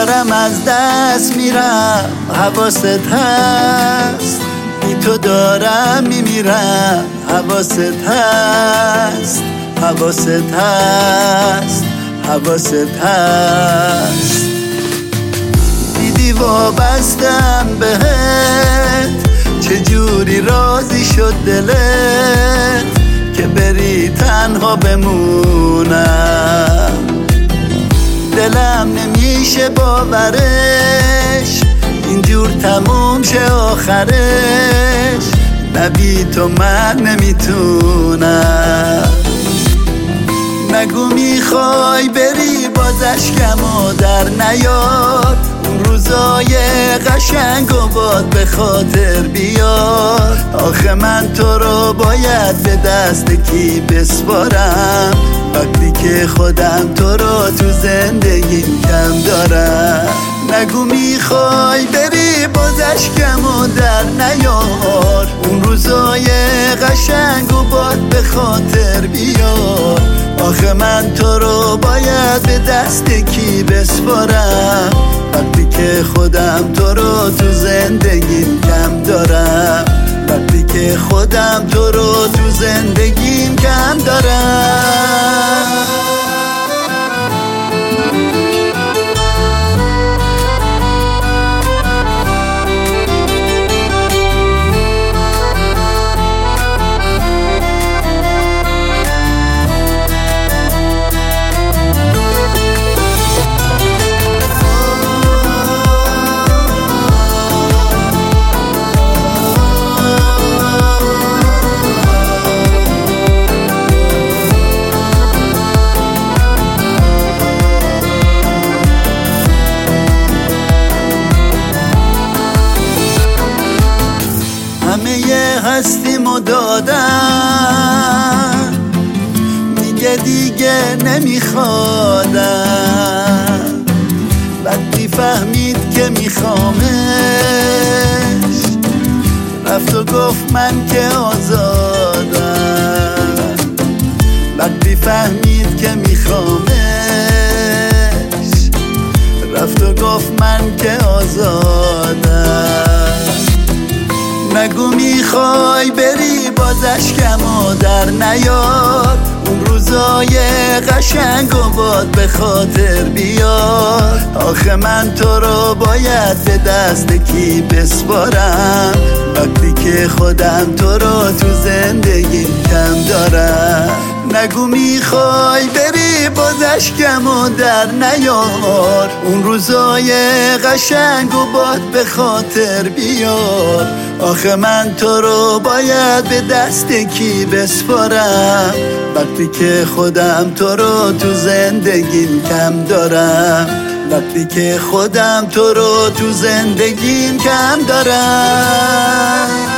دارم از دست میرم، حواست هست؟ بی تو دارم میمیرم، حواست هست؟ حواست هست؟ حواست هست؟ دیدی وابستم بهت، چجوری راضی شد دلت که بری تنها بمونم؟ دلم نمیشه باورش اینجور تموم شه آخرش، نبی تو من نمیتونم. نگو میخوای بری باز اشکمو در نیار، اون روزای قشنگ و باد به خاطر بیار. آخه من تو رو باید به دست کی بسپارم وقتی که خودم تو رو تو زندگیم کم دارم؟ نگو میخوای بری باز اشکمو در نیار، اون روزای قشنگ و باد به خاطر بیار. آخه من تو رو باید به دست کی بسپارم وقتی که خودم تو رو تو زندگیم کم دارم؟ وقتی که خودم تو رو تو زندگیم کم دارم. همه هستیمو دادم، میگه دیگه نمیخوادم. وقتی فهمید که میخوامش رفت و گفت من که آزادم. وقتی فهمید که میخوامش رفت و گفت من که آزادم. نگو میخوای بری باز اشکمو در نیار، اون روزای قشنگ و باد به خاطر بیار. آخه من تو رو باید به دست کی بسپارم وقتی که خودم تو رو تو زندگیم کم دارم؟ نگو میخوای بری باز اشکمو در نیار، اون روزای قشنگ و باد به خاطر بیار. آخه من تو رو باید به دست کی بسپارم وقتی که خودم تو رو تو زندگیم کم دارم؟ وقتی که خودم تو رو تو زندگیم کم دارم.